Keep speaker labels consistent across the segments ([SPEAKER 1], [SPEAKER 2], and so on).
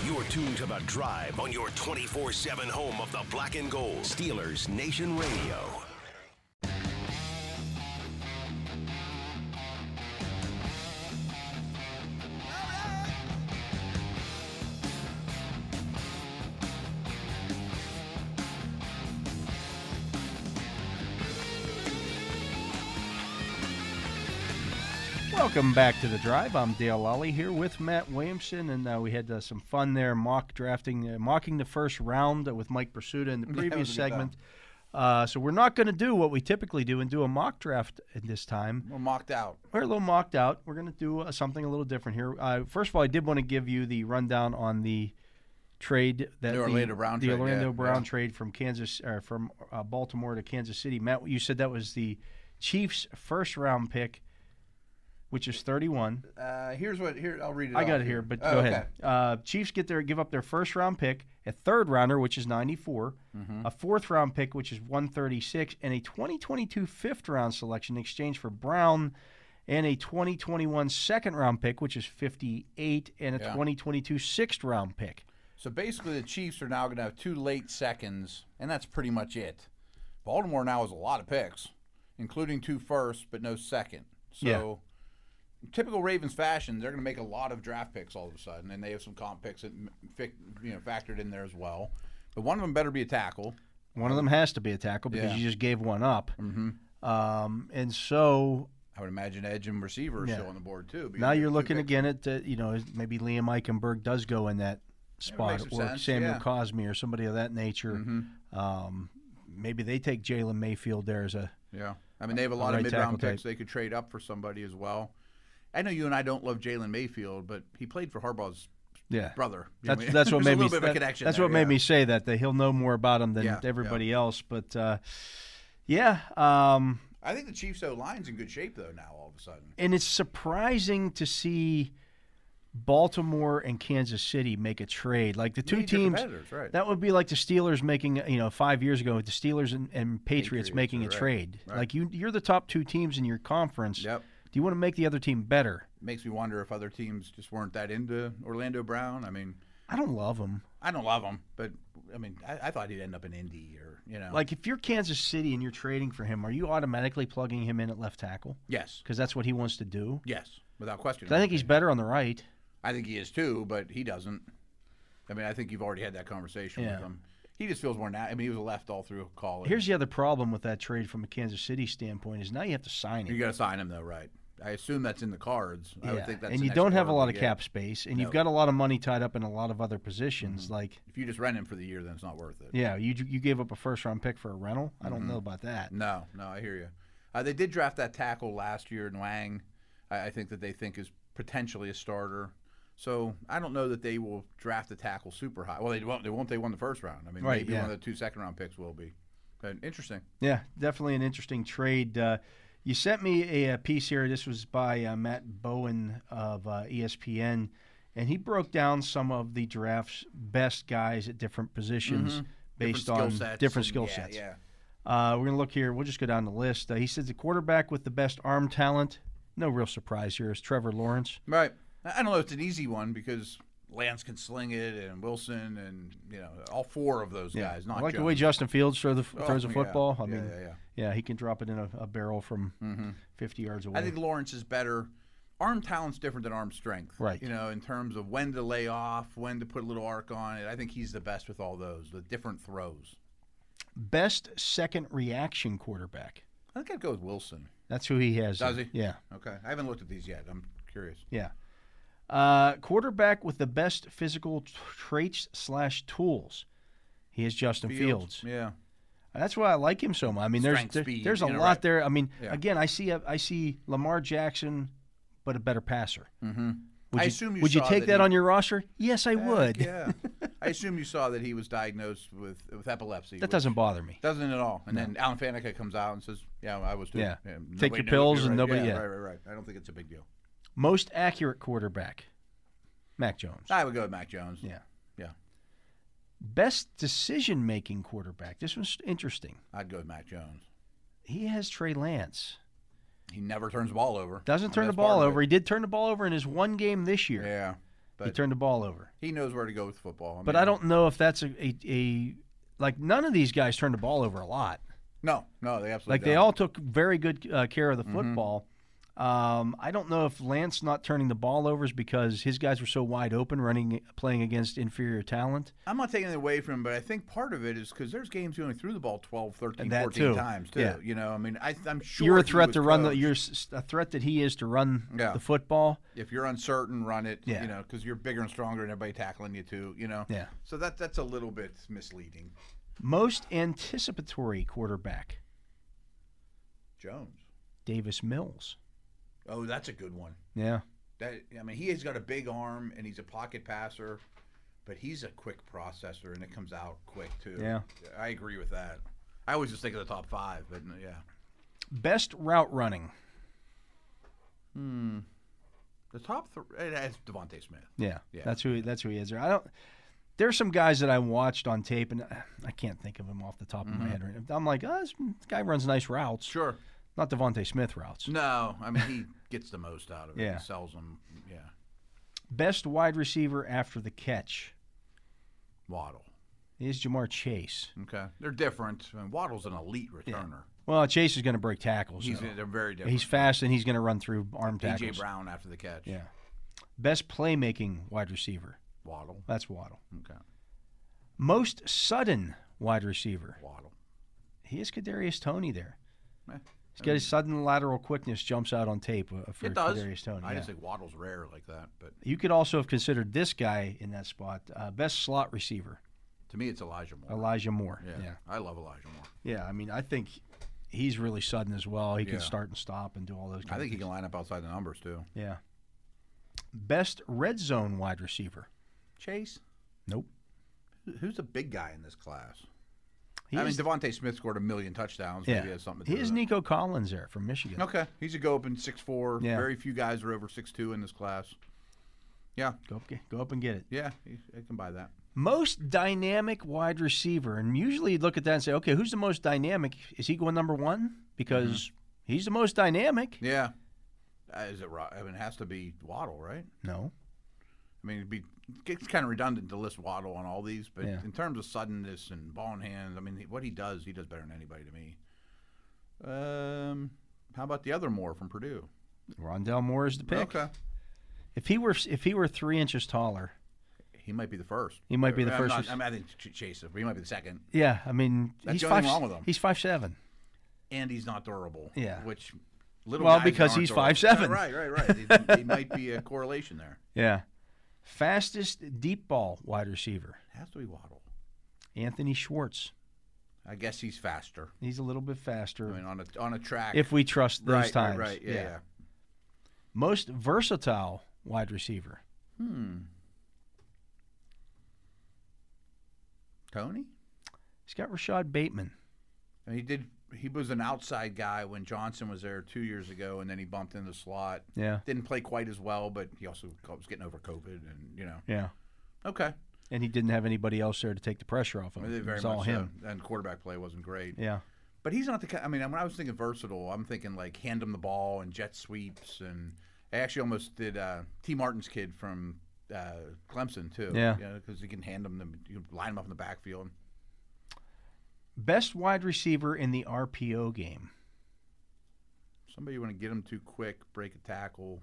[SPEAKER 1] You're tuned to The Drive on your 24/7 home of the Black and Gold. Steelers Nation Radio.
[SPEAKER 2] Welcome back to The Drive. I'm Dale Lally here with Matt Williamson, and we had some fun there mocking the first round with Mike Pursuta in the previous segment. So we're not going to do what we typically do and do a mock draft at this time.
[SPEAKER 3] We're mocked out.
[SPEAKER 2] We're a little mocked out. We're going to do something a little different here. First of all, I did want to give you the rundown on the trade that
[SPEAKER 3] the
[SPEAKER 2] Orlando Brown trade from Baltimore to Kansas City. Matt, you said that was the Chiefs' first-round pick, which is 31.
[SPEAKER 3] I'll read it.
[SPEAKER 2] I got it here, but go ahead. Chiefs give up their first-round pick, a third-rounder, which is 94, a fourth-round pick, which is 136, and a 2022 fifth-round selection in exchange for Brown, and a 2021 second-round pick, which is 58, and a 2022 sixth-round pick.
[SPEAKER 3] So basically the Chiefs are now going to have 2 late seconds, and that's pretty much it. Baltimore now has a lot of picks, including 2 firsts, but no second. So typical Ravens fashion, they're going to make a lot of draft picks all of a sudden, and they have some comp picks that factored in there as well. But one of them better be a tackle.
[SPEAKER 2] One of them has to be a tackle because you just gave one up. And so
[SPEAKER 3] I would imagine edge and receiver are still on the board too.
[SPEAKER 2] Now you're looking again at maybe Liam Eichenberg does go in that spot, or Samuel Cosme or somebody of that nature. Maybe they take Jalen Mayfield there as a
[SPEAKER 3] I mean, they have a lot of mid-round picks. They could trade up for somebody as well. I know you and I don't love Jalen Mayfield, but he played for Harbaugh's brother.
[SPEAKER 2] That's what made me. That's what made me say that he'll know more about him than everybody else. But I
[SPEAKER 3] think the Chiefs' O-line's in good shape though now. All of a sudden,
[SPEAKER 2] and it's surprising to see Baltimore and Kansas City make a trade. Like the two teams,
[SPEAKER 3] right.
[SPEAKER 2] That would be like the Steelers making, 5 years ago, the Steelers and Patriots making a trade.
[SPEAKER 3] Right.
[SPEAKER 2] Like you're the top 2 teams in your conference.
[SPEAKER 3] Yep.
[SPEAKER 2] Do you want to make the other team better?
[SPEAKER 3] Makes me wonder if other teams just weren't that into Orlando Brown. I mean,
[SPEAKER 2] I don't love him.
[SPEAKER 3] But I mean, I thought he'd end up in Indy or
[SPEAKER 2] Like if you're Kansas City and you're trading for him, are you automatically plugging him in at left tackle?
[SPEAKER 3] Yes.
[SPEAKER 2] Because that's what he wants to do?
[SPEAKER 3] Yes, without question.
[SPEAKER 2] I think he's better on the right.
[SPEAKER 3] I think he is too, but he doesn't. I mean, I think you've already had that conversation with him. He just feels more I mean, he was a left all through college.
[SPEAKER 2] Here's the other problem with that trade from a Kansas City standpoint is now you have to sign him.
[SPEAKER 3] You got to sign him though, right? I assume that's in the cards. I would think that's
[SPEAKER 2] and you don't have a lot of cap space, and you've got a lot of money tied up in a lot of other positions. Like
[SPEAKER 3] if you just rent him for the year, then it's not worth it.
[SPEAKER 2] Yeah, you gave up a first-round pick for a rental. I don't know about that.
[SPEAKER 3] No, I hear you. They did draft that tackle last year in Wang. I think that they think is potentially a starter. So I don't know that they will draft the tackle super high. Well, they won't. They won the first round. I mean, maybe one of the 2 second-round picks will be. But interesting.
[SPEAKER 2] Yeah, definitely an interesting trade. You sent me a piece here. This was by Matt Bowen of ESPN, and he broke down some of the draft's best guys at different positions based on different skill sets.
[SPEAKER 3] Yeah.
[SPEAKER 2] We're going to look here. We'll just go down the list. He says the quarterback with the best arm talent, no real surprise here, is Trevor Lawrence.
[SPEAKER 3] Right. I don't know if it's an easy one because Lance can sling it, and Wilson, and all 4 of those guys. Not
[SPEAKER 2] I like
[SPEAKER 3] Jones.
[SPEAKER 2] the way Justin Fields throws a football. I mean,
[SPEAKER 3] yeah.
[SPEAKER 2] He can drop it in a barrel from 50 yards away.
[SPEAKER 3] I think Lawrence is better. Arm talent's different than arm strength,
[SPEAKER 2] right?
[SPEAKER 3] In terms of when to lay off, when to put a little arc on it. I think he's the best with all those, the different throws.
[SPEAKER 2] Best second reaction quarterback.
[SPEAKER 3] I think I'd go with Wilson.
[SPEAKER 2] That's who he has.
[SPEAKER 3] Does he?
[SPEAKER 2] Yeah.
[SPEAKER 3] Okay. I haven't looked at these yet. I'm curious.
[SPEAKER 2] Yeah. Quarterback with the best physical traits / tools. He is Justin Fields.
[SPEAKER 3] Yeah.
[SPEAKER 2] That's why I like him so much. I mean, there's a lot there. I mean, again, I see Lamar Jackson, but a better passer.
[SPEAKER 3] Mm-hmm.
[SPEAKER 2] Would you take that on your roster? Yes, I would.
[SPEAKER 3] Yeah. I assume you saw that he was diagnosed with epilepsy.
[SPEAKER 2] That doesn't bother me.
[SPEAKER 3] Doesn't at all. And then Alan Faneca comes out and says, "Yeah, I was too."
[SPEAKER 2] Yeah. Take your pills and nobody.
[SPEAKER 3] Yeah. Right. I don't think it's a big deal.
[SPEAKER 2] Most accurate quarterback, Mac Jones.
[SPEAKER 3] I would go with Mac Jones.
[SPEAKER 2] Yeah.
[SPEAKER 3] Yeah.
[SPEAKER 2] Best decision-making quarterback. This was interesting.
[SPEAKER 3] I'd go with Mac Jones.
[SPEAKER 2] He has Trey Lance.
[SPEAKER 3] He never turns the ball over.
[SPEAKER 2] Doesn't turn the ball over. He did turn the ball over in his one game this year.
[SPEAKER 3] Yeah. but
[SPEAKER 2] he turned the ball over.
[SPEAKER 3] he knows where to go with football.
[SPEAKER 2] But I don't know if that's like none of these guys turned the ball over a lot.
[SPEAKER 3] No, they absolutely
[SPEAKER 2] Like
[SPEAKER 3] don't.
[SPEAKER 2] they all took very good care of the football. I don't know if Lance not turning the ball over is because his guys were so wide open playing against inferior talent.
[SPEAKER 3] I'm not taking it away from him, but I think part of it is because there's games he only threw the ball 12, 13,
[SPEAKER 2] That
[SPEAKER 3] 14
[SPEAKER 2] too.
[SPEAKER 3] times, too.
[SPEAKER 2] Yeah.
[SPEAKER 3] You know, I mean, I'm sure
[SPEAKER 2] You're a
[SPEAKER 3] he
[SPEAKER 2] threat
[SPEAKER 3] was
[SPEAKER 2] to run
[SPEAKER 3] coached.
[SPEAKER 2] you're a threat that he is to run the football.
[SPEAKER 3] If you're uncertain, run it,
[SPEAKER 2] Yeah.
[SPEAKER 3] you know, because you're bigger and stronger and everybody tackling you, too, you know.
[SPEAKER 2] Yeah.
[SPEAKER 3] So that's a little bit misleading.
[SPEAKER 2] Most anticipatory quarterback,
[SPEAKER 3] Jones.
[SPEAKER 2] Davis Mills.
[SPEAKER 3] Oh, that's a good one.
[SPEAKER 2] Yeah.
[SPEAKER 3] He has got a big arm and he's a pocket passer, but he's a quick processor and it comes out quick too.
[SPEAKER 2] Yeah.
[SPEAKER 3] I agree with that. I always just think of the top 5, but yeah.
[SPEAKER 2] Best route running.
[SPEAKER 3] The top 3, it's Devontae Smith.
[SPEAKER 2] Yeah.
[SPEAKER 3] Yeah.
[SPEAKER 2] That's who he is. There's some guys that I watched on tape, and I can't think of him off the top of my head. Right now. I'm like, this guy runs nice routes.
[SPEAKER 3] Sure.
[SPEAKER 2] Not Devontae Smith routes.
[SPEAKER 3] No, I mean, he gets the most out of it.
[SPEAKER 2] Yeah.
[SPEAKER 3] He sells them. Yeah.
[SPEAKER 2] Best wide receiver after the catch
[SPEAKER 3] Waddle.
[SPEAKER 2] is Jamar Chase.
[SPEAKER 3] Okay. They're different. I mean, Waddle's an elite returner.
[SPEAKER 2] Well, Chase is going to break tackles.
[SPEAKER 3] They're very different.
[SPEAKER 2] He's fast, and he's going to run through arm tackles.
[SPEAKER 3] A.J. Brown after the catch.
[SPEAKER 2] Yeah. Best playmaking wide receiver.
[SPEAKER 3] Waddle.
[SPEAKER 2] That's Waddle.
[SPEAKER 3] Okay.
[SPEAKER 2] Most sudden wide receiver.
[SPEAKER 3] Waddle.
[SPEAKER 2] He is Kadarius Toney there.
[SPEAKER 3] Eh,
[SPEAKER 2] He's got his sudden lateral quickness jumps out on tape for
[SPEAKER 3] it does.
[SPEAKER 2] Kadarius Toney.
[SPEAKER 3] I
[SPEAKER 2] yeah.
[SPEAKER 3] just think Waddle's rare like that. But
[SPEAKER 2] You could also have considered this guy in that spot. Best slot receiver.
[SPEAKER 3] to me, it's Elijah Moore.
[SPEAKER 2] Elijah Moore.
[SPEAKER 3] Yeah.
[SPEAKER 2] Yeah.
[SPEAKER 3] I love Elijah Moore.
[SPEAKER 2] Yeah, I mean, I think he's really sudden as well. He can
[SPEAKER 3] Yeah.
[SPEAKER 2] start and stop and do all those.
[SPEAKER 3] I think he
[SPEAKER 2] things.
[SPEAKER 3] can line up outside the numbers too.
[SPEAKER 2] Yeah. Best red zone wide receiver.
[SPEAKER 3] Chase.
[SPEAKER 2] Nope.
[SPEAKER 3] Who's the big guy in this class?
[SPEAKER 2] He
[SPEAKER 3] I mean,
[SPEAKER 2] is,
[SPEAKER 3] Devontae Smith scored 1 million touchdowns.
[SPEAKER 2] yeah.
[SPEAKER 3] Maybe he has something to do
[SPEAKER 2] He
[SPEAKER 3] with
[SPEAKER 2] is
[SPEAKER 3] it.
[SPEAKER 2] Nico Collins there from Michigan.
[SPEAKER 3] Okay. He's a go up in 6'4".
[SPEAKER 2] Yeah.
[SPEAKER 3] Very few guys are over 6'2" in this class. Yeah.
[SPEAKER 2] Go up and get it.
[SPEAKER 3] Yeah. I can buy that.
[SPEAKER 2] Most dynamic wide receiver, and usually you'd look at that and say, okay, who's the most dynamic? Is he going number one? Because he's the most dynamic.
[SPEAKER 3] Yeah. Is it right? I mean, it has to be Waddle, right?
[SPEAKER 2] No.
[SPEAKER 3] I mean, it's kind of redundant to list Waddle on all these, but
[SPEAKER 2] Yeah.
[SPEAKER 3] in terms of suddenness and ball in hand, I mean, what he does better than anybody to me. How about the other Moore from Purdue?
[SPEAKER 2] Rondell Moore is the pick.
[SPEAKER 3] Okay.
[SPEAKER 2] If he were 3 inches taller,
[SPEAKER 3] He might be the first.
[SPEAKER 2] He might be the first.
[SPEAKER 3] I think Chase, but he might be the second.
[SPEAKER 2] yeah, I mean,
[SPEAKER 3] That's
[SPEAKER 2] he's
[SPEAKER 3] the only thing
[SPEAKER 2] 5.
[SPEAKER 3] wrong with him.
[SPEAKER 2] He's 5'7".
[SPEAKER 3] And he's not durable.
[SPEAKER 2] Yeah.
[SPEAKER 3] Which little
[SPEAKER 2] Well,
[SPEAKER 3] guys
[SPEAKER 2] because
[SPEAKER 3] aren't
[SPEAKER 2] he's
[SPEAKER 3] durable.
[SPEAKER 2] 5'7".
[SPEAKER 3] Right. He might be a correlation there.
[SPEAKER 2] Yeah. Fastest deep ball wide receiver,
[SPEAKER 3] Has to be Waddle.
[SPEAKER 2] Anthony Schwartz.
[SPEAKER 3] I guess he's faster.
[SPEAKER 2] He's a little bit faster.
[SPEAKER 3] I mean, on a track.
[SPEAKER 2] if we trust those times.
[SPEAKER 3] Right. Yeah.
[SPEAKER 2] Most versatile wide receiver.
[SPEAKER 3] Tony?
[SPEAKER 2] He's got Rashad Bateman.
[SPEAKER 3] And he was an outside guy when Johnson was there 2 years ago, and then he bumped in the slot.
[SPEAKER 2] Yeah.
[SPEAKER 3] Didn't play quite as well, but he also was getting over COVID, and
[SPEAKER 2] Yeah.
[SPEAKER 3] Okay.
[SPEAKER 2] And he didn't have anybody else there to take the pressure off of him.
[SPEAKER 3] Very
[SPEAKER 2] It was
[SPEAKER 3] much
[SPEAKER 2] all him.
[SPEAKER 3] so. And quarterback play wasn't great.
[SPEAKER 2] Yeah.
[SPEAKER 3] But he's not the kind. I mean, when I was thinking versatile, I'm thinking like hand him the ball and jet sweeps, and I actually almost did T. Martin's kid from Clemson too.
[SPEAKER 2] Yeah.
[SPEAKER 3] Because you can hand him, you can line him up in the backfield.
[SPEAKER 2] Best wide receiver in the RPO game.
[SPEAKER 3] Somebody you want to get him too quick, break a tackle.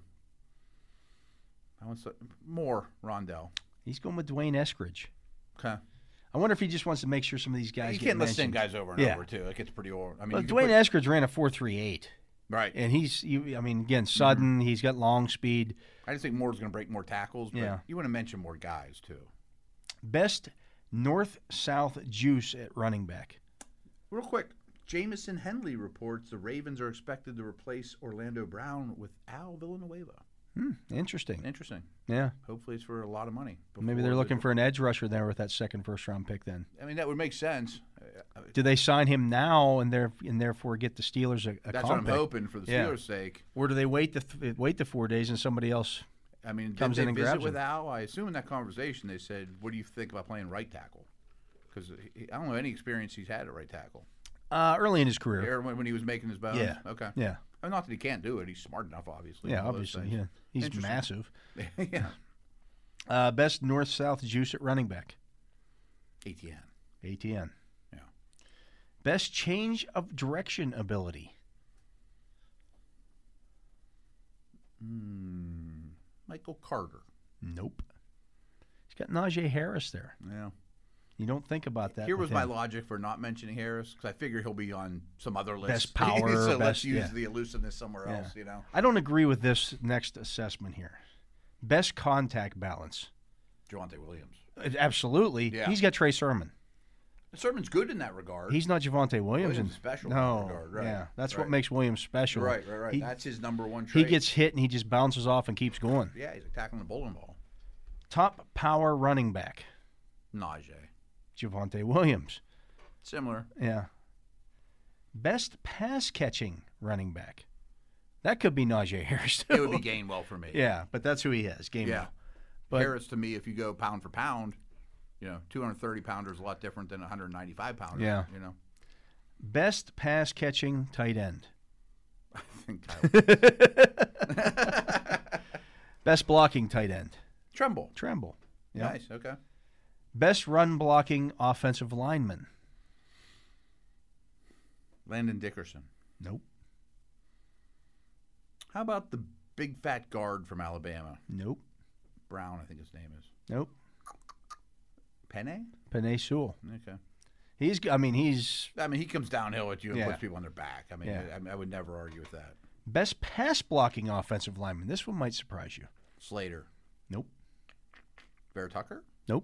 [SPEAKER 3] I want more Rondell.
[SPEAKER 2] He's going with Dwayne Eskridge.
[SPEAKER 3] Okay.
[SPEAKER 2] I wonder if he just wants to make sure some of these guys
[SPEAKER 3] You
[SPEAKER 2] get
[SPEAKER 3] can't list the same
[SPEAKER 2] mentioned.
[SPEAKER 3] guys over and
[SPEAKER 2] Yeah.
[SPEAKER 3] over too. It gets pretty old. I mean,
[SPEAKER 2] Well,
[SPEAKER 3] you can
[SPEAKER 2] Dwayne
[SPEAKER 3] put-
[SPEAKER 2] Eskridge ran a 4.38.
[SPEAKER 3] right.
[SPEAKER 2] And again, sudden. He's got long speed.
[SPEAKER 3] I just think Moore's going to break more tackles. But
[SPEAKER 2] Yeah.
[SPEAKER 3] you want to mention more guys too.
[SPEAKER 2] Best north-south juice at running back.
[SPEAKER 3] Real quick, Jamison Henley reports the Ravens are expected to replace Orlando Brown with Al Villanueva.
[SPEAKER 2] Interesting.
[SPEAKER 3] Interesting.
[SPEAKER 2] Yeah.
[SPEAKER 3] Hopefully, it's for a lot of money.
[SPEAKER 2] Maybe they're looking for an edge rusher there with that second first-round pick then.
[SPEAKER 3] I mean, that would make sense.
[SPEAKER 2] Do they sign him now and therefore get the Steelers a
[SPEAKER 3] That's
[SPEAKER 2] comp
[SPEAKER 3] what I'm
[SPEAKER 2] pick?
[SPEAKER 3] hoping for the
[SPEAKER 2] Yeah.
[SPEAKER 3] Steelers' sake.
[SPEAKER 2] Or do they wait the 4 days and somebody else?
[SPEAKER 3] I mean,
[SPEAKER 2] Comes
[SPEAKER 3] did
[SPEAKER 2] in
[SPEAKER 3] they
[SPEAKER 2] and
[SPEAKER 3] visit
[SPEAKER 2] grabs
[SPEAKER 3] with
[SPEAKER 2] him.
[SPEAKER 3] Al? I assume in that conversation they said, "What do you think about playing right tackle?" Because I don't know any experience he's had at right tackle.
[SPEAKER 2] Early in his career.
[SPEAKER 3] Or when he was making his bones.
[SPEAKER 2] Yeah.
[SPEAKER 3] Okay.
[SPEAKER 2] Yeah.
[SPEAKER 3] I mean, not that he can't do it. He's smart enough, obviously.
[SPEAKER 2] Yeah,
[SPEAKER 3] and all those
[SPEAKER 2] obviously.
[SPEAKER 3] things.
[SPEAKER 2] Yeah. He's
[SPEAKER 3] Interesting.
[SPEAKER 2] massive.
[SPEAKER 3] Yeah.
[SPEAKER 2] Best north-south juice at running back.
[SPEAKER 3] ATN.
[SPEAKER 2] ATN.
[SPEAKER 3] Yeah.
[SPEAKER 2] Best change of direction ability.
[SPEAKER 3] Michael Carter.
[SPEAKER 2] Nope. He's got Najee Harris there.
[SPEAKER 3] Yeah.
[SPEAKER 2] You don't think about that.
[SPEAKER 3] Here was
[SPEAKER 2] with
[SPEAKER 3] my
[SPEAKER 2] him.
[SPEAKER 3] logic for not mentioning Harris, because I figure he'll be on some other list.
[SPEAKER 2] Best power,
[SPEAKER 3] so let's
[SPEAKER 2] best-
[SPEAKER 3] use
[SPEAKER 2] yeah.
[SPEAKER 3] the elusiveness somewhere
[SPEAKER 2] Yeah.
[SPEAKER 3] else, you know.
[SPEAKER 2] I don't agree with this next assessment here. Best contact balance.
[SPEAKER 3] Javonte Williams.
[SPEAKER 2] Absolutely.
[SPEAKER 3] Yeah.
[SPEAKER 2] He's got Trey Sermon.
[SPEAKER 3] Sermon's good in that regard.
[SPEAKER 2] He's not Javonte Williams.
[SPEAKER 3] Williams is special in
[SPEAKER 2] No.
[SPEAKER 3] that regard, right.
[SPEAKER 2] Yeah. That's what
[SPEAKER 3] Right.
[SPEAKER 2] makes Williams special.
[SPEAKER 3] Right.
[SPEAKER 2] He,
[SPEAKER 3] That's his number one
[SPEAKER 2] he
[SPEAKER 3] trait.
[SPEAKER 2] gets hit and he just bounces off and keeps going.
[SPEAKER 3] Yeah, he's like tackling the bowling ball.
[SPEAKER 2] Top power running back.
[SPEAKER 3] Najee.
[SPEAKER 2] Javonte Williams.
[SPEAKER 3] Similar.
[SPEAKER 2] Yeah. Best pass catching running back. That could be Najee Harris too.
[SPEAKER 3] It would be Gainwell for me.
[SPEAKER 2] Yeah, but that's who he is, Gainwell.
[SPEAKER 3] Yeah.
[SPEAKER 2] But
[SPEAKER 3] Harris, to me, if you go pound for pound, 230 pounder is a lot different than 195 pounder.
[SPEAKER 2] Yeah. Best pass catching tight end.
[SPEAKER 3] I think Kyle.
[SPEAKER 2] Best blocking tight end.
[SPEAKER 3] Tremble.
[SPEAKER 2] Tremble. Yeah.
[SPEAKER 3] Nice. Okay.
[SPEAKER 2] Best run blocking offensive lineman.
[SPEAKER 3] Landon Dickerson.
[SPEAKER 2] Nope.
[SPEAKER 3] How about the big fat guard from Alabama?
[SPEAKER 2] Nope.
[SPEAKER 3] Brown, I think his name is.
[SPEAKER 2] Nope.
[SPEAKER 3] Penny?
[SPEAKER 2] Penei Sewell.
[SPEAKER 3] Okay.
[SPEAKER 2] He's.
[SPEAKER 3] He comes downhill at you and
[SPEAKER 2] Yeah.
[SPEAKER 3] puts people on their back.
[SPEAKER 2] Yeah.
[SPEAKER 3] I would never argue with that.
[SPEAKER 2] Best pass blocking offensive lineman. This one might surprise you.
[SPEAKER 3] Slater.
[SPEAKER 2] Nope.
[SPEAKER 3] Bear Tucker?
[SPEAKER 2] Nope.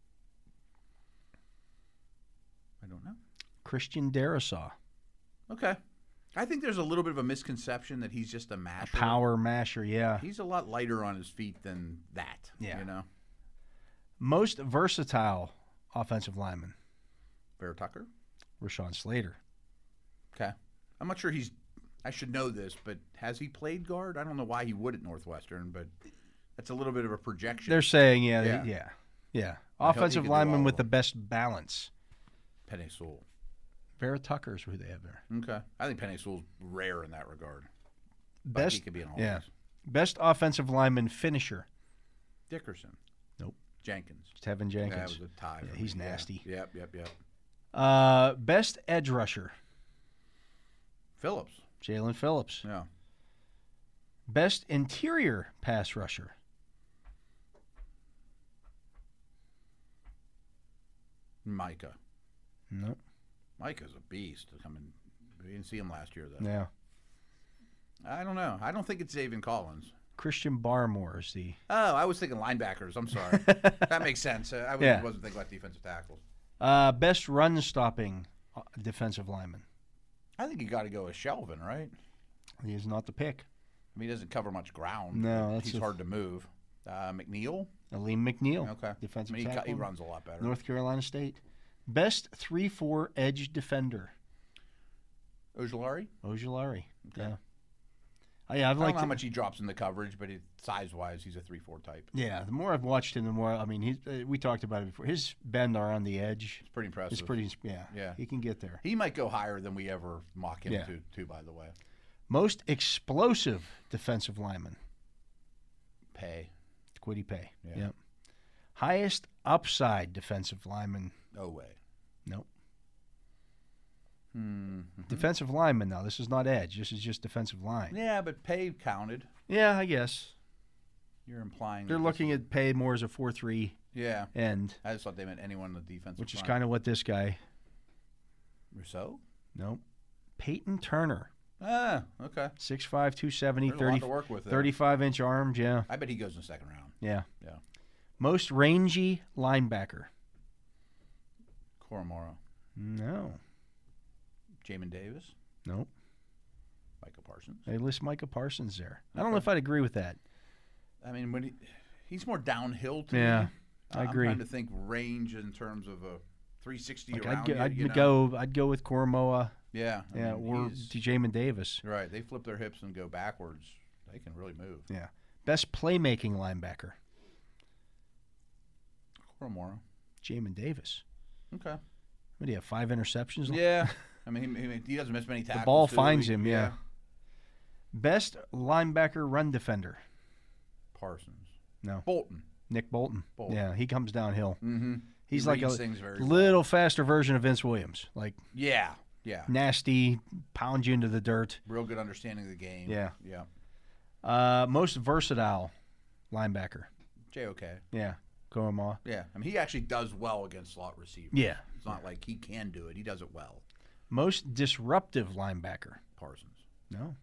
[SPEAKER 3] I don't know.
[SPEAKER 2] Christian Darrisaw.
[SPEAKER 3] Okay. I think there's a little bit of a misconception that he's just a masher.
[SPEAKER 2] Power masher, yeah.
[SPEAKER 3] He's a lot lighter on his feet than that.
[SPEAKER 2] Yeah. Most versatile offensive lineman.
[SPEAKER 3] Bear Tucker?
[SPEAKER 2] Rashawn Slater.
[SPEAKER 3] Okay. I'm not sure I should know this, but has he played guard? I don't know why he would at Northwestern, but that's a little bit of a projection.
[SPEAKER 2] They're saying,
[SPEAKER 3] Yeah.
[SPEAKER 2] yeah.
[SPEAKER 3] I hope
[SPEAKER 2] Offensive
[SPEAKER 3] he can do
[SPEAKER 2] lineman
[SPEAKER 3] all
[SPEAKER 2] with
[SPEAKER 3] of
[SPEAKER 2] the
[SPEAKER 3] them.
[SPEAKER 2] best balance.
[SPEAKER 3] Penei Sewell.
[SPEAKER 2] Vera Tucker's who they have there.
[SPEAKER 3] Okay. I think Penei Sewell's rare in that regard. But he
[SPEAKER 2] Best,
[SPEAKER 3] could be an all
[SPEAKER 2] yeah. Best offensive lineman finisher.
[SPEAKER 3] Dickerson.
[SPEAKER 2] Nope.
[SPEAKER 3] Jenkins.
[SPEAKER 2] Tevin Jenkins.
[SPEAKER 3] That was a tie.
[SPEAKER 2] Yeah,
[SPEAKER 3] for
[SPEAKER 2] he's
[SPEAKER 3] me.
[SPEAKER 2] nasty.
[SPEAKER 3] Yep.
[SPEAKER 2] Best edge rusher.
[SPEAKER 3] Phillips.
[SPEAKER 2] Jalen Phillips.
[SPEAKER 3] Yeah.
[SPEAKER 2] Best interior pass rusher.
[SPEAKER 3] Micah.
[SPEAKER 2] Nope.
[SPEAKER 3] Micah's a beast. We didn't see him last year, though.
[SPEAKER 2] Yeah.
[SPEAKER 3] I don't know. I don't think it's Zaven Collins.
[SPEAKER 2] Christian Barmore is the.
[SPEAKER 3] Oh, I was thinking linebackers. I'm sorry. That makes sense. I wasn't thinking about defensive tackles.
[SPEAKER 2] Best run stopping defensive lineman.
[SPEAKER 3] I think you got to go with Shelvin, right?
[SPEAKER 2] He is not the pick.
[SPEAKER 3] I mean, he doesn't cover much ground.
[SPEAKER 2] No,
[SPEAKER 3] but he's hard to move. McNeil.
[SPEAKER 2] Aleem McNeil.
[SPEAKER 3] Okay.
[SPEAKER 2] Defensive
[SPEAKER 3] he
[SPEAKER 2] tackle.
[SPEAKER 3] runs a lot better.
[SPEAKER 2] North Carolina State. Best 3-4 edge defender.
[SPEAKER 3] Ojulari.
[SPEAKER 2] Ojulari.
[SPEAKER 3] Okay.
[SPEAKER 2] Yeah.
[SPEAKER 3] I don't know how much he drops in the coverage, but size-wise, he's a 3-4 type.
[SPEAKER 2] Yeah, the more I've watched him, the more we talked about it before. His bend around the edge.
[SPEAKER 3] It's pretty impressive.
[SPEAKER 2] It's pretty. Yeah.
[SPEAKER 3] Yeah.
[SPEAKER 2] He can get there.
[SPEAKER 3] He might go higher than we ever mock him
[SPEAKER 2] Yeah.
[SPEAKER 3] to, by the way.
[SPEAKER 2] Most explosive defensive lineman.
[SPEAKER 3] Pay.
[SPEAKER 2] Quiddy Pay.
[SPEAKER 3] Yeah.
[SPEAKER 2] Yep. Highest upside defensive lineman.
[SPEAKER 3] No way.
[SPEAKER 2] Nope.
[SPEAKER 3] Mm-hmm.
[SPEAKER 2] Defensive lineman now. This is not edge. This is just defensive line.
[SPEAKER 3] Yeah, but Pay counted.
[SPEAKER 2] Yeah, I guess.
[SPEAKER 3] You're implying
[SPEAKER 2] They're
[SPEAKER 3] that
[SPEAKER 2] looking
[SPEAKER 3] this
[SPEAKER 2] at Pay more as a 4-3
[SPEAKER 3] Yeah.
[SPEAKER 2] end,
[SPEAKER 3] I just thought they meant anyone on the defensive
[SPEAKER 2] which is
[SPEAKER 3] line.
[SPEAKER 2] kind of what this guy.
[SPEAKER 3] Rousseau?
[SPEAKER 2] Nope. Peyton Turner.
[SPEAKER 3] Ah, okay.
[SPEAKER 2] 6'5", 270,
[SPEAKER 3] There's a lot to work with there.
[SPEAKER 2] 35-inch arms. Yeah.
[SPEAKER 3] I bet he goes in the second round.
[SPEAKER 2] Yeah.
[SPEAKER 3] Yeah.
[SPEAKER 2] Most rangy linebacker.
[SPEAKER 3] Coromoro.
[SPEAKER 2] No.
[SPEAKER 3] Jamin Davis.
[SPEAKER 2] Nope.
[SPEAKER 3] Micah Parsons.
[SPEAKER 2] They list Micah Parsons there. I don't know if I'd agree with that.
[SPEAKER 3] I mean, when he's more downhill to
[SPEAKER 2] Yeah,
[SPEAKER 3] me.
[SPEAKER 2] I agree.
[SPEAKER 3] I'm trying to think range in terms of a 360
[SPEAKER 2] Like
[SPEAKER 3] around
[SPEAKER 2] I'd
[SPEAKER 3] you know?
[SPEAKER 2] I'd go with Koromoa.
[SPEAKER 3] Yeah. I
[SPEAKER 2] Yeah,
[SPEAKER 3] mean,
[SPEAKER 2] or Jamin Davis.
[SPEAKER 3] right. They flip their hips and go backwards. They can really move.
[SPEAKER 2] Yeah. Best playmaking linebacker.
[SPEAKER 3] Coromoro.
[SPEAKER 2] Jamin Davis.
[SPEAKER 3] Okay.
[SPEAKER 2] What do you have? 5 interceptions?
[SPEAKER 3] Yeah. I mean, he doesn't miss many tackles.
[SPEAKER 2] The ball
[SPEAKER 3] too.
[SPEAKER 2] finds him. Yeah. Best linebacker run defender.
[SPEAKER 3] Parsons.
[SPEAKER 2] No.
[SPEAKER 3] Bolton.
[SPEAKER 2] Nick Bolton. Yeah, he comes downhill.
[SPEAKER 3] Mm-hmm.
[SPEAKER 2] He's
[SPEAKER 3] He
[SPEAKER 2] like a
[SPEAKER 3] reads things very
[SPEAKER 2] little faster version of Vince Williams. Like
[SPEAKER 3] Yeah.
[SPEAKER 2] nasty, pound you into the dirt.
[SPEAKER 3] Real good understanding of the game.
[SPEAKER 2] Yeah. Most versatile linebacker.
[SPEAKER 3] JOK.
[SPEAKER 2] Yeah, Koromaw.
[SPEAKER 3] Yeah. I mean, he actually does well against slot receivers.
[SPEAKER 2] Yeah.
[SPEAKER 3] It's not like he can do it. He does it well.
[SPEAKER 2] Most disruptive linebacker.
[SPEAKER 3] Parsons.
[SPEAKER 2] No.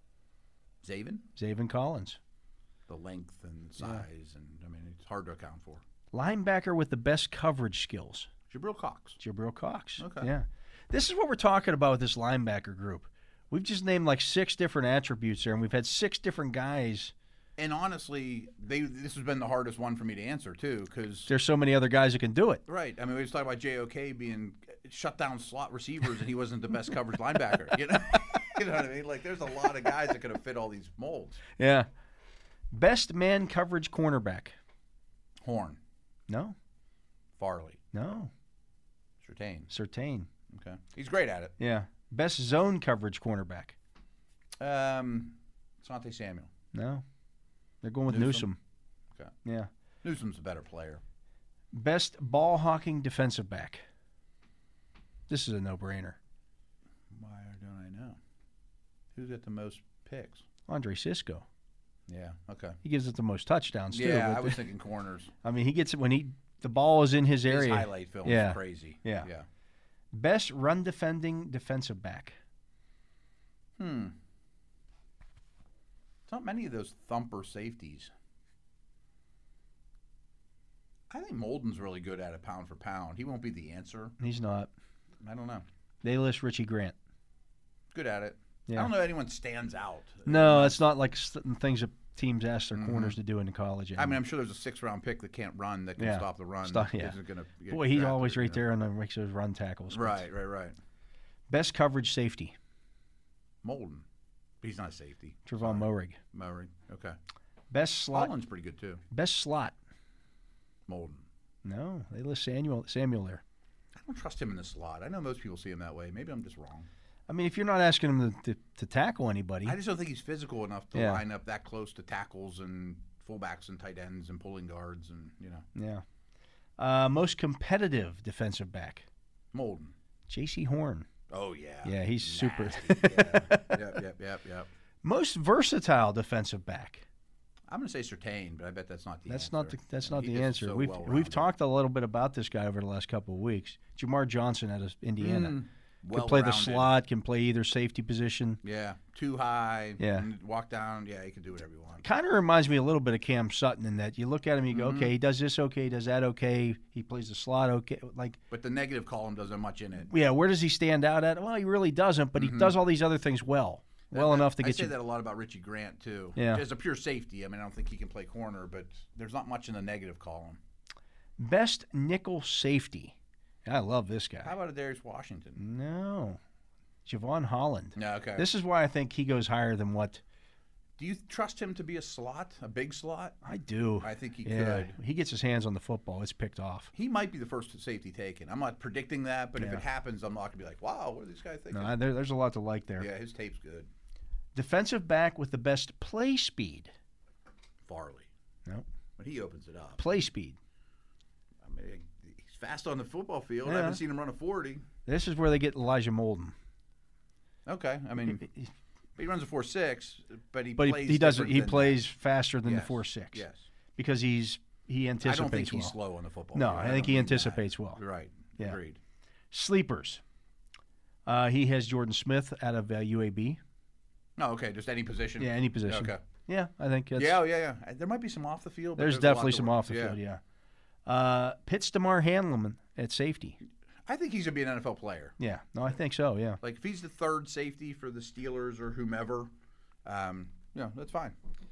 [SPEAKER 3] Zaven
[SPEAKER 2] Collins.
[SPEAKER 3] The length and size, and I mean, it's hard to account for.
[SPEAKER 2] Linebacker with the best coverage skills.
[SPEAKER 3] Jabril Cox.
[SPEAKER 2] Okay. Yeah. This is what we're talking about with this linebacker group. We've just named like 6 different attributes there, and we've had 6 different guys.
[SPEAKER 3] And honestly, this has been the hardest one for me to answer, too, because
[SPEAKER 2] There's so many other guys that can do it.
[SPEAKER 3] Right. I mean, we was talking about JOK being shut down slot receivers, and he wasn't the best coverage linebacker. You know? You know what I mean? Like, there's a lot of guys that could have fit all these molds.
[SPEAKER 2] Yeah. Best man coverage cornerback.
[SPEAKER 3] Horn.
[SPEAKER 2] No.
[SPEAKER 3] Farley.
[SPEAKER 2] No.
[SPEAKER 3] Surtain. Okay. He's great at it.
[SPEAKER 2] Yeah. Best zone coverage cornerback.
[SPEAKER 3] Asante Samuel.
[SPEAKER 2] No. They're going with Newsome.
[SPEAKER 3] Okay.
[SPEAKER 2] Yeah.
[SPEAKER 3] Newsome's a better player.
[SPEAKER 2] Best ball hawking defensive back. This is a no-brainer.
[SPEAKER 3] Why don't I know? Who's got the most picks?
[SPEAKER 2] Andre Sisco.
[SPEAKER 3] Yeah. Okay.
[SPEAKER 2] He gives it the most touchdowns, too.
[SPEAKER 3] Yeah, I was thinking corners.
[SPEAKER 2] I mean, he gets it when the ball is in his area.
[SPEAKER 3] His highlight film is crazy.
[SPEAKER 2] Yeah. Best run defending defensive back.
[SPEAKER 3] It's not many of those thumper safeties. I think Molden's really good at it pound for pound. He won't be the answer.
[SPEAKER 2] He's not.
[SPEAKER 3] I don't know.
[SPEAKER 2] They list Richie Grant.
[SPEAKER 3] Good at it.
[SPEAKER 2] Yeah.
[SPEAKER 3] I don't know if anyone stands out.
[SPEAKER 2] No, it's not like things that teams ask their corners to do in college.
[SPEAKER 3] I mean, I'm sure there's a 6th-round pick that can't run, that can stop the run. Isn't gonna
[SPEAKER 2] Boy, he's always right there and then makes those run tackles.
[SPEAKER 3] Right.
[SPEAKER 2] Best coverage safety.
[SPEAKER 3] Molden. He's not a safety.
[SPEAKER 2] Trevon Moehrig.
[SPEAKER 3] Okay.
[SPEAKER 2] Best slot.
[SPEAKER 3] Holland's pretty good, too.
[SPEAKER 2] Best slot.
[SPEAKER 3] Molden.
[SPEAKER 2] No, they list Samuel there.
[SPEAKER 3] I don't trust him in the slot. I know most people see him that way. Maybe I'm just wrong.
[SPEAKER 2] I mean, if you're not asking him to tackle anybody.
[SPEAKER 3] I just don't think he's physical enough to line up that close to tackles and fullbacks and tight ends and pulling guards and, you know.
[SPEAKER 2] Yeah. Most competitive defensive back.
[SPEAKER 3] Molden.
[SPEAKER 2] J.C. Horn.
[SPEAKER 3] Oh, yeah.
[SPEAKER 2] Yeah, he's super.
[SPEAKER 3] Yep.
[SPEAKER 2] Most versatile defensive back.
[SPEAKER 3] I'm going to say Surtain, but I bet that's not the
[SPEAKER 2] answer. That's not
[SPEAKER 3] He
[SPEAKER 2] the
[SPEAKER 3] is
[SPEAKER 2] answer.
[SPEAKER 3] so
[SPEAKER 2] We've
[SPEAKER 3] well-rounded.
[SPEAKER 2] talked a little bit about this guy over the last couple of weeks. Jamar Johnson out of Indiana. Can play the slot, can play either safety position.
[SPEAKER 3] Yeah, too high.
[SPEAKER 2] Yeah.
[SPEAKER 3] And walk down. Yeah, he can do whatever you want.
[SPEAKER 2] Kind of reminds me a little bit of Cam Sutton in that you look at him, you go, okay, he does this okay, he does that okay, he plays the slot okay.
[SPEAKER 3] But the negative column doesn't have much in it.
[SPEAKER 2] Yeah, where does he stand out at? Well, he really doesn't, but he does all these other things well enough to get you.
[SPEAKER 3] I say that a lot about Richie Grant, too.
[SPEAKER 2] Yeah.
[SPEAKER 3] As a pure safety, I mean, I don't think he can play corner, but there's not much in the negative column.
[SPEAKER 2] Best nickel safety. I love this guy.
[SPEAKER 3] How about a Darius Washington?
[SPEAKER 2] No. Javon Holland.
[SPEAKER 3] No, okay.
[SPEAKER 2] This is why I think he goes higher than what.
[SPEAKER 3] Do you trust him to be a slot, a big slot?
[SPEAKER 2] I do.
[SPEAKER 3] I think he could.
[SPEAKER 2] He gets his hands on the football. It's picked off.
[SPEAKER 3] He might be the first safety taken. I'm not predicting that, but if it happens, I'm not going to be like, wow, what are these guys thinking?
[SPEAKER 2] No, there's a lot to like there.
[SPEAKER 3] Yeah, his tape's good.
[SPEAKER 2] Defensive back with the best play speed.
[SPEAKER 3] Farley.
[SPEAKER 2] No.
[SPEAKER 3] But he opens it up.
[SPEAKER 2] Play speed.
[SPEAKER 3] I mean, he's fast on the football field.
[SPEAKER 2] Yeah.
[SPEAKER 3] I haven't seen him run a 40.
[SPEAKER 2] This is where they get Elijah Molden.
[SPEAKER 3] Okay. I mean, he runs a 4.6, but he
[SPEAKER 2] plays faster than the 4.6.
[SPEAKER 3] Yes.
[SPEAKER 2] Because he anticipates well.
[SPEAKER 3] I don't think he's slow on the football
[SPEAKER 2] No,
[SPEAKER 3] field.
[SPEAKER 2] I think he anticipates well.
[SPEAKER 3] Right.
[SPEAKER 2] Yeah.
[SPEAKER 3] Agreed.
[SPEAKER 2] Sleepers. He has Jordan Smith out of UAB.
[SPEAKER 3] No, okay, just any position.
[SPEAKER 2] Yeah, any position.
[SPEAKER 3] Okay.
[SPEAKER 2] Yeah, I think it's...
[SPEAKER 3] Yeah. There might be some off the field. But
[SPEAKER 2] there's definitely some off the field, yeah. Pitts DeMar Hanlon at safety.
[SPEAKER 3] I think he's going to be an NFL player.
[SPEAKER 2] Yeah. No, I think so, yeah.
[SPEAKER 3] Like, if he's the third safety for the Steelers or whomever, that's fine.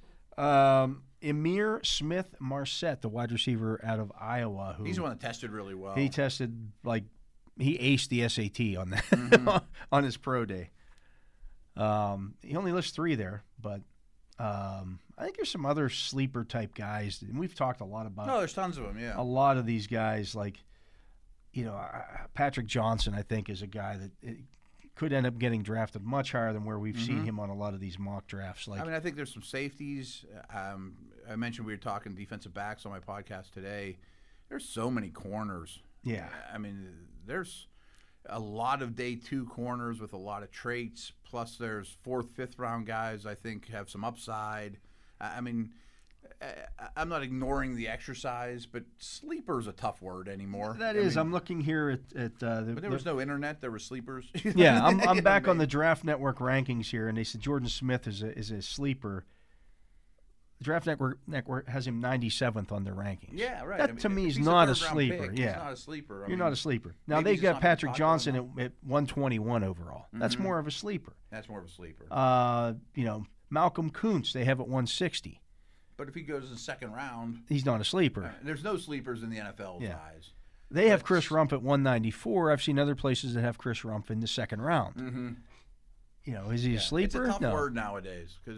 [SPEAKER 2] Emir Smith Marset, the wide receiver out of Iowa.
[SPEAKER 3] He's the one that tested really well.
[SPEAKER 2] He tested, he aced the SAT on that on his pro day. He only lists 3 there, but I think there's some other sleeper type guys, and we've talked a lot about.
[SPEAKER 3] No, there's tons of them. Yeah,
[SPEAKER 2] a lot of these guys, Patrick Johnson, I think, is a guy that could end up getting drafted much higher than where we've seen him on a lot of these mock drafts.
[SPEAKER 3] I mean, I think there's some safeties. I mentioned we were talking defensive backs on my podcast today. There's so many corners.
[SPEAKER 2] Yeah.
[SPEAKER 3] I mean, there's a lot of day 2 corners with a lot of traits. Plus, there's 4th, 5th round guys I think have some upside. I mean, I'm not ignoring the exercise, but sleeper's a tough word anymore.
[SPEAKER 2] That is. I'm looking here at
[SPEAKER 3] but there was no internet. There were sleepers.
[SPEAKER 2] Yeah, I'm back on the Draft Network rankings here, and they said Jordan Smith is a sleeper. The Draft Network has him 97th on their rankings.
[SPEAKER 3] Yeah, right.
[SPEAKER 2] That to me is not a sleeper.
[SPEAKER 3] Pick,
[SPEAKER 2] yeah,
[SPEAKER 3] he's not a sleeper.
[SPEAKER 2] You're not a sleeper. Now they've got Patrick Johnson at 121 overall. That's more of a sleeper.
[SPEAKER 3] That's more of a sleeper.
[SPEAKER 2] Malcolm Kuntz they have at 160.
[SPEAKER 3] But if he goes in the 2nd round,
[SPEAKER 2] he's not a sleeper.
[SPEAKER 3] There's no sleepers in the NFL's eyes.
[SPEAKER 2] They have Chris Rumph at 194. I've seen other places that have Chris Rumph in the 2nd round.
[SPEAKER 3] Mm-hmm.
[SPEAKER 2] Is he a sleeper?
[SPEAKER 3] It's a tough word nowadays because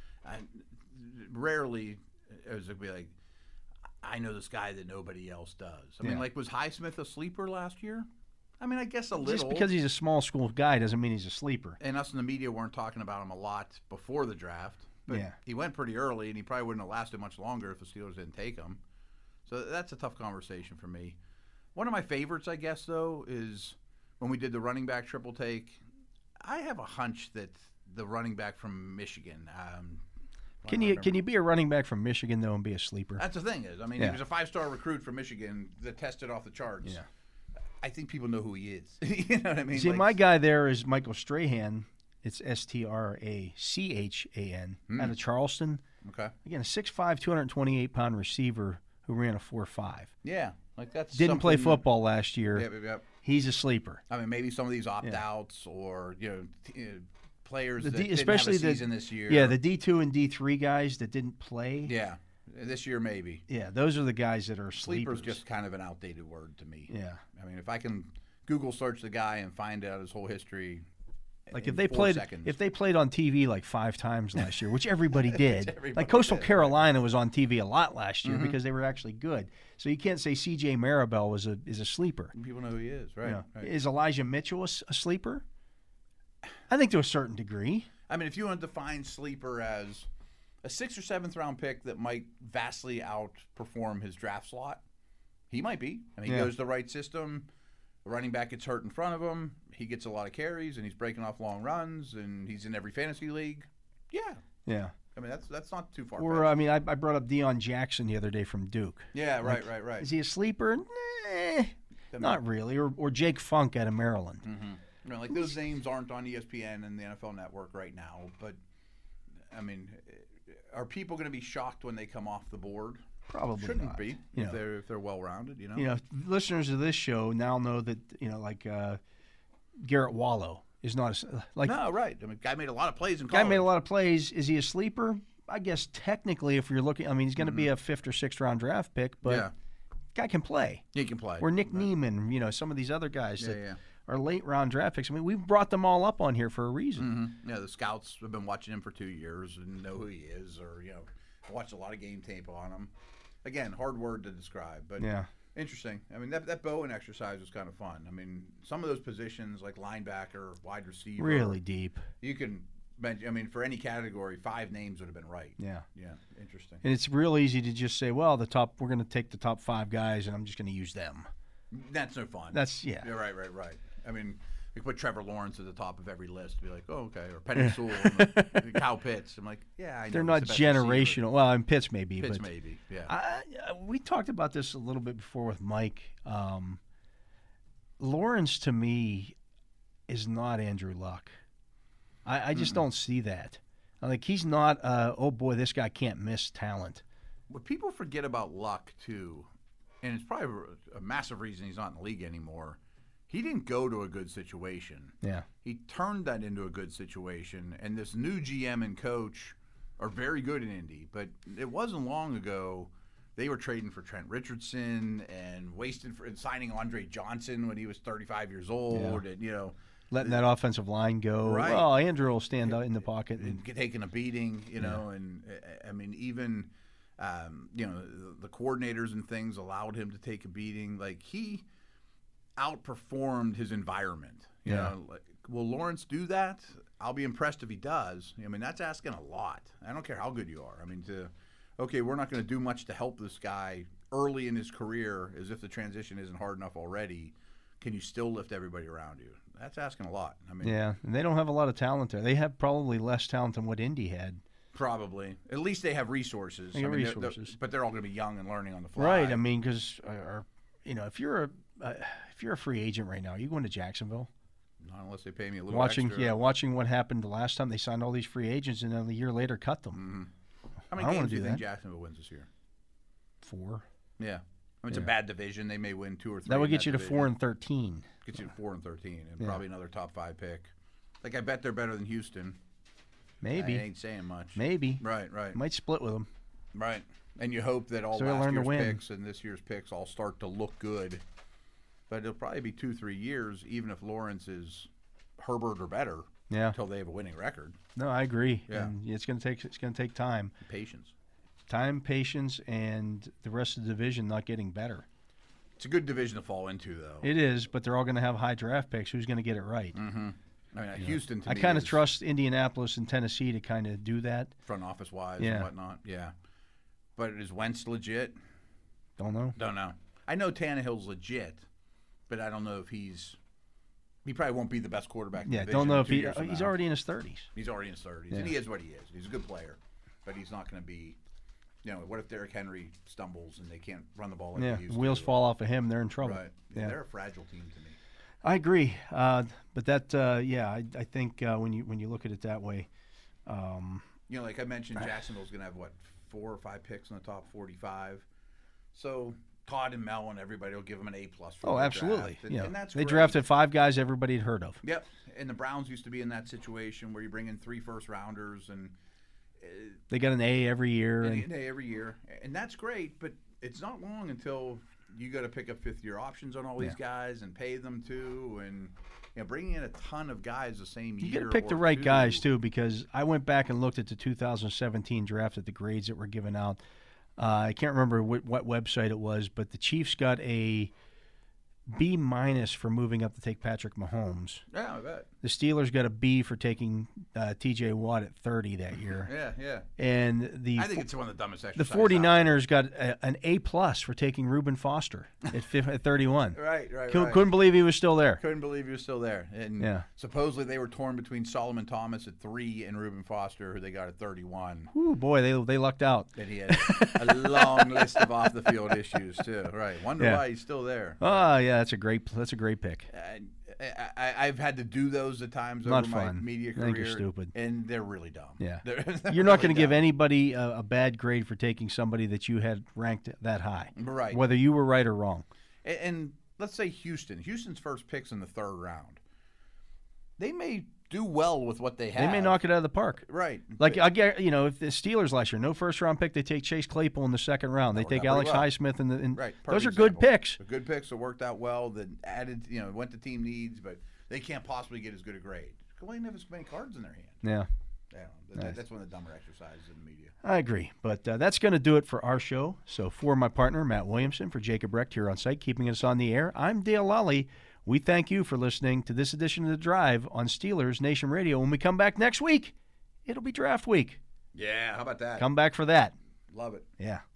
[SPEAKER 3] rarely is it be like, I know this guy that nobody else does. I mean, like, was Highsmith a sleeper last year? I mean, I guess a little.
[SPEAKER 2] Just because he's a small school guy doesn't mean he's a sleeper.
[SPEAKER 3] And us in the media weren't talking about him a lot before the draft. But he went pretty early, and he probably wouldn't have lasted much longer if the Steelers didn't take him. So that's a tough conversation for me. One of my favorites, I guess, though, is when we did the running back triple take. I have a hunch that the running back from Michigan.
[SPEAKER 2] Can you be a running back from Michigan, though, and be a sleeper?
[SPEAKER 3] That's the thing is, I mean, he was a 5-star recruit from Michigan that tested off the charts. Yeah. I think people know who he is. You know what I mean?
[SPEAKER 2] See, my guy there is Michael Strahan. It's Strachan out of Charleston.
[SPEAKER 3] Okay.
[SPEAKER 2] Again, a 6'5", 228-pound receiver who ran a 4.5.
[SPEAKER 3] Yeah, like that's
[SPEAKER 2] didn't play football last year.
[SPEAKER 3] Yep.
[SPEAKER 2] He's a sleeper.
[SPEAKER 3] I mean, maybe some of these opt-outs or players that
[SPEAKER 2] especially
[SPEAKER 3] didn't have a season this year.
[SPEAKER 2] Yeah, the D2 and D3 guys that didn't play.
[SPEAKER 3] Yeah, this year maybe.
[SPEAKER 2] Yeah, those are the guys that are sleepers.
[SPEAKER 3] Sleeper's just kind of an outdated word to me.
[SPEAKER 2] Yeah.
[SPEAKER 3] I mean, if I can Google search the guy and find out his whole history.
[SPEAKER 2] Like if they played on TV like 5 times last year, which everybody did. Like Coastal Carolina was on TV a lot last year because they were actually good. So you can't say C.J. Maribel is a sleeper.
[SPEAKER 3] People know who he is, right? Right.
[SPEAKER 2] Is Elijah Mitchell a sleeper? I think to a certain degree.
[SPEAKER 3] I mean, if you want to define sleeper as a 6th or 7th round pick that might vastly outperform his draft slot, he might be. I mean, he goes to the right system. The running back gets hurt in front of him. He gets a lot of carries, and he's breaking off long runs, and he's in every fantasy league. Yeah. I mean, that's not too far.
[SPEAKER 2] Or I mean, I brought up Deion Jackson the other day from Duke.
[SPEAKER 3] Yeah, right.
[SPEAKER 2] Is he a sleeper? Not really. Or Jake Funk out of Maryland.
[SPEAKER 3] Mm-hmm. Like those names aren't on ESPN and the NFL Network right now. But I mean, are people going to be shocked when they come off the board?
[SPEAKER 2] Probably
[SPEAKER 3] shouldn't
[SPEAKER 2] not.
[SPEAKER 3] Be if they're well rounded.
[SPEAKER 2] Listeners of this show now know that Garrett Wallow is not
[SPEAKER 3] no, right. I mean, guy made a lot of plays in college.
[SPEAKER 2] Guy made a lot of plays. Is he a sleeper? I guess technically, if you're looking, I mean, he's going to be a 5th or 6th round draft pick, but guy can play.
[SPEAKER 3] He can play.
[SPEAKER 2] Or Nick Neiman, some of these other guys that are late round draft picks. I mean, we've brought them all up on here for a reason.
[SPEAKER 3] Mm-hmm. Yeah, the scouts have been watching him for 2 years and know who he is, or watched a lot of game tape on him. Again, hard word to describe, but interesting. I mean, that Bowen exercise was kind of fun. I mean, some of those positions like linebacker, wide receiver,
[SPEAKER 2] really deep.
[SPEAKER 3] You can mention. I mean, for any category, 5 names would have been right. Yeah, interesting.
[SPEAKER 2] And it's real easy to just say, well, we're going to take the top 5 guys, and I'm just going to use them.
[SPEAKER 3] That's no fun.
[SPEAKER 2] Yeah,
[SPEAKER 3] right. I mean, we put Trevor Lawrence at the top of every list. Be like, oh, okay, or Penny Sewell, and Kyle Pitts. I'm like, I know
[SPEAKER 2] they're not generational.
[SPEAKER 3] Receiver.
[SPEAKER 2] Well, and Pitts maybe.
[SPEAKER 3] Pitts maybe.
[SPEAKER 2] We talked about this a little bit before with Mike. Lawrence to me is not Andrew Luck. I just don't see that. Like he's not. Oh boy, this guy can't miss talent.
[SPEAKER 3] What people forget about Luck too, and it's probably a massive reason he's not in the league anymore. He didn't go to a good situation.
[SPEAKER 2] Yeah.
[SPEAKER 3] He turned that into a good situation, and this new GM and coach are very good in Indy. But it wasn't long ago they were trading for Trent Richardson and signing Andre Johnson when he was 35 years old, and
[SPEAKER 2] letting that offensive line go.
[SPEAKER 3] Right.
[SPEAKER 2] Well, Andrew will stand out in the pocket
[SPEAKER 3] and taking a beating, and I mean even the coordinators and things allowed him to take a beating. Like he outperformed his environment. Will Lawrence do that? I'll be impressed if he does. I mean, that's asking a lot. I don't care how good you are. I mean, okay, we're not going to do much to help this guy early in his career, as if the transition isn't hard enough already. Can you still lift everybody around you? That's asking a lot. I mean,
[SPEAKER 2] yeah, and they don't have a lot of talent there. They have probably less talent than what Indy had.
[SPEAKER 3] Probably. At least they have resources.
[SPEAKER 2] They have resources.
[SPEAKER 3] But they're all going to be young and learning on the fly.
[SPEAKER 2] Right. I mean, because if you're a free agent right now, you going to Jacksonville?
[SPEAKER 3] Not unless they pay me a little extra.
[SPEAKER 2] Yeah, watching what happened the last time they signed all these free agents and then a year later cut them.
[SPEAKER 3] Mm-hmm. How many games do you think Jacksonville wins this year?
[SPEAKER 2] 4.
[SPEAKER 3] Yeah. I mean, it's a bad division. They may win 2 or 3.
[SPEAKER 2] That would get you to 4-13.
[SPEAKER 3] Get you to 4-13 and probably another top 5 pick. Like, I bet they're better than Houston.
[SPEAKER 2] Maybe.
[SPEAKER 3] I ain't saying much.
[SPEAKER 2] Maybe.
[SPEAKER 3] Right.
[SPEAKER 2] Might split with them.
[SPEAKER 3] Right. And you hope that all last year's picks and this year's picks all start to look good. But it'll probably be 2-3 years, even if Lawrence is Herbert or better, until they have a winning record.
[SPEAKER 2] No, I agree.
[SPEAKER 3] Yeah.
[SPEAKER 2] And it's going to take time.
[SPEAKER 3] Patience.
[SPEAKER 2] Time, patience, and the rest of the division not getting better.
[SPEAKER 3] It's a good division to fall into, though.
[SPEAKER 2] It is, but they're all going to have high draft picks. Who's going to get it right?
[SPEAKER 3] Mm-hmm. I mean, Houston, to me,
[SPEAKER 2] I kind of trust Indianapolis and Tennessee to kind of do that.
[SPEAKER 3] Front office-wise and whatnot, But is Wentz legit?
[SPEAKER 2] Don't know.
[SPEAKER 3] I know Tannehill's legit, but I don't know if he probably won't be the best quarterback in the division.
[SPEAKER 2] Don't know if he's already in his 30s.
[SPEAKER 3] He's already in his 30s, and he is what he is. He's a good player, but he's not going to be, what if Derrick Henry stumbles and they can't run the ball like they used to?
[SPEAKER 2] Wheels fall off of him, they're in trouble.
[SPEAKER 3] Right. Yeah. They're a fragile team to me.
[SPEAKER 2] I agree, but that, I think when you look at it that way,
[SPEAKER 3] like I mentioned, Jacksonville's going to have 4 or 5 picks in the top 45. So Todd and Mel and everybody will give them an A+ for
[SPEAKER 2] absolutely.
[SPEAKER 3] Draft. And that's
[SPEAKER 2] they
[SPEAKER 3] great.
[SPEAKER 2] drafted 5 guys everybody had heard of.
[SPEAKER 3] Yep. And the Browns used to be in that situation where you bring in 3 first-rounders and
[SPEAKER 2] they got an A every year.
[SPEAKER 3] An A every year, and that's great. But it's not long until you got to pick up 5th-year options on all these guys and pay them too, and bringing in a ton of guys the same year.
[SPEAKER 2] You got to pick the right guys too, because I went back and looked at the 2017 draft at the grades that were given out. I can't remember what website it was, but the Chiefs got a B- for moving up to take Patrick Mahomes.
[SPEAKER 3] Yeah, I bet.
[SPEAKER 2] The Steelers got a B for taking T.J. Watt at 30 that year.
[SPEAKER 3] Yeah.
[SPEAKER 2] And
[SPEAKER 3] I think it's one of the dumbest exercises.
[SPEAKER 2] The 49ers got an A+ for taking Reuben Foster at 31.
[SPEAKER 3] Right.
[SPEAKER 2] Couldn't believe he was still there. And supposedly they were torn between Solomon Thomas at 3 and Reuben Foster, who they got at 31. Ooh, boy, they lucked out.
[SPEAKER 3] And he had a long list of off-the-field issues too. Right. Wonder why he's still there.
[SPEAKER 2] Oh, yeah, that's a great pick.
[SPEAKER 3] I've had to do those at times over my media career.
[SPEAKER 2] I think you're stupid.
[SPEAKER 3] And they're really dumb.
[SPEAKER 2] Yeah.
[SPEAKER 3] They're
[SPEAKER 2] you're not going to give anybody a bad grade for taking somebody that you had ranked that high.
[SPEAKER 3] Right.
[SPEAKER 2] Whether you were right or wrong.
[SPEAKER 3] And let's say Houston's first pick's in the 3rd round. They may do well with what they have.
[SPEAKER 2] They may knock it out of the park.
[SPEAKER 3] Right.
[SPEAKER 2] Like, I get, if the Steelers last year, no first-round pick, they take Chase Claypool in the 2nd round. They take Alex Highsmith in
[SPEAKER 3] right.
[SPEAKER 2] Those are good picks.
[SPEAKER 3] The good picks that worked out well, that added, went to team needs, but they can't possibly get as good a grade. They never have as many cards in their hand.
[SPEAKER 2] Yeah.
[SPEAKER 3] That's one of the dumber exercises in the media.
[SPEAKER 2] I agree. But that's going to do it for our show. So for my partner, Matt Williamson, for Jacob Recht here on site, keeping us on the air, I'm Dale Lally. We thank you for listening to this edition of The Drive on Steelers Nation Radio. When we come back next week, it'll be draft week.
[SPEAKER 3] Yeah, how about that?
[SPEAKER 2] Come back for that.
[SPEAKER 3] Love it.
[SPEAKER 2] Yeah.